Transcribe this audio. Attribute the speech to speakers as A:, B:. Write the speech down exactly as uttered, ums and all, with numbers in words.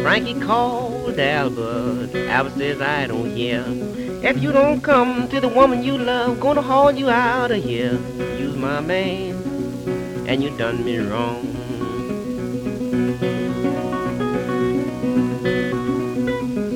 A: Frankie called Albert. Albert says, I don't hear. If you don't come to the woman you love, gonna haul you out of here. You's my man, and you done me wrong.